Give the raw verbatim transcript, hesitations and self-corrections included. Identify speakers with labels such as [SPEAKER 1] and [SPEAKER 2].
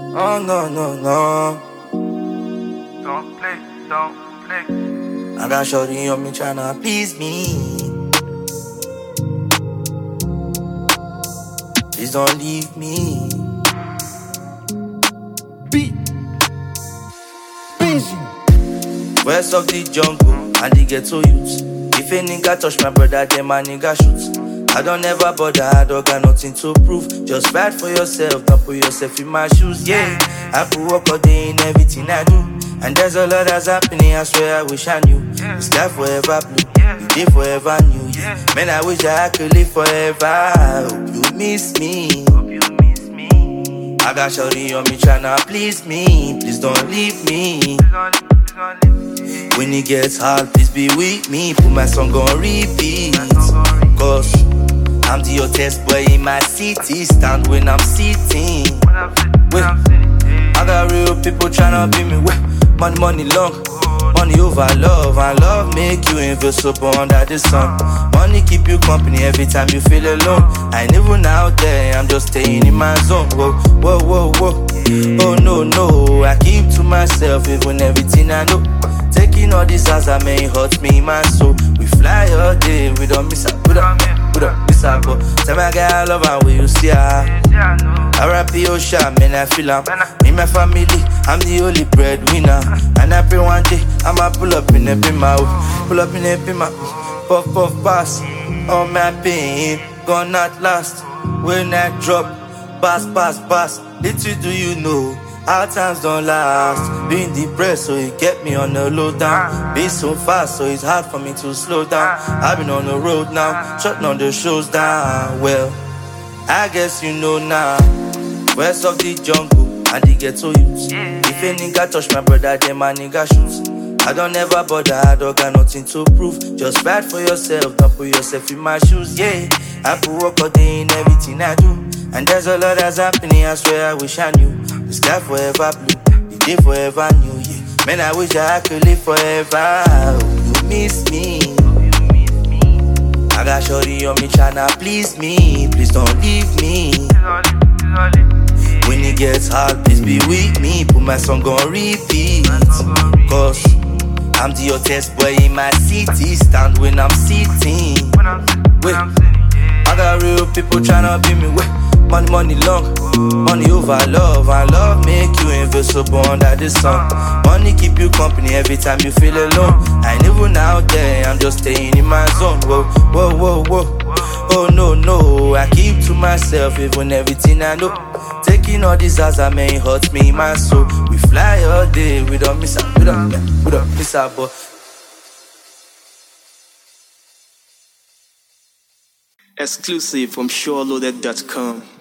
[SPEAKER 1] Oh no, no, no.
[SPEAKER 2] Don't play, don't play.
[SPEAKER 1] I got shorty on me tryna please me. Please don't leave me.
[SPEAKER 3] Beat. Busy.
[SPEAKER 1] West of the jungle and the ghetto youths. If a nigga touch my brother, then my nigga shoots. I don't ever bother, I don't got nothing to prove. Just fight for yourself, don't put yourself in my shoes, yeah. I put work all day in everything I do. And there's a lot that's happening, I swear I wish I knew. The sky forever blue, the day forever new, yeah. Man, I wish I could live forever. I hope you miss me.
[SPEAKER 2] Hope you miss me.
[SPEAKER 1] I got shorty on me tryna please me. Please don't leave me.
[SPEAKER 2] Please don't, please don't leave me.
[SPEAKER 1] When it gets hard, please be with me. Put my song on repeat. Cause I'm the hottest boy in my city. Stand when I'm sitting.
[SPEAKER 2] When I'm sitting, when I'm sitting, yeah.
[SPEAKER 1] I got real people tryna be me wet. Money, money long. Money over love. And love make you invisible under the sun. Money keep you company every time you feel alone. I ain't even out there, I'm just staying in my zone. Whoa, whoa, whoa, whoa. Oh no, no. I keep to myself even everything I know. Taking all these as I may hurt me in my soul. We fly all day, we don't miss out. We don't, we don't miss out. But tell my guy I love her when you see her.
[SPEAKER 2] Yeah, I know.
[SPEAKER 1] I rap the ocean, man, I feel am. In my family, I'm the only breadwinner. And I pray one day, I'ma pull up in a bima. Pull up in a bima. Puff, puff, pass. All my pain, gone at last. When I drop, pass, pass, pass. Little do you know, our times don't last. Being depressed, so it kept me on the low down. Being so fast, so it's hard for me to slow down. I've been on the road now, shutting all the shows down. Well, I guess you know now. West of the jungle and the ghetto youths. If a nigga touch my brother, then my nigga shoots. I don't ever bother, I don't got nothing to prove. Just fight for yourself, don't put yourself in my shoes, yeah. I put work all day in everything I do. And there's a lot that's happening, I swear I wish I knew. The sky forever blue, the day forever new, yeah. Man, I wish I could live forever. I hope you miss me.
[SPEAKER 2] Hope you miss me.
[SPEAKER 1] I got shorty on me tryna please me. Please don't leave me.
[SPEAKER 2] Please don't leave, please don't leave me.
[SPEAKER 1] When it gets hard, please be with me. Put my song on repeat. Cause I'm the hottest boy in my city. Stand when I'm sitting.
[SPEAKER 2] When I'm sitting, when I'm sitting, yeah.
[SPEAKER 1] I got real people tryna be me wet. Money, money long. Money over love. And love make you invisible under the sun. Money keep you company every time you feel alone. I ain't even out there, I'm just staying in my zone. Whoa, whoa, whoa, whoa. Oh no, no. I keep to myself even everything I know. Taking all these as I may hurt me in my soul. We fly all day, we don't miss out, we don't, we don't miss out, but
[SPEAKER 3] Exclusive from SureLoaded dot com.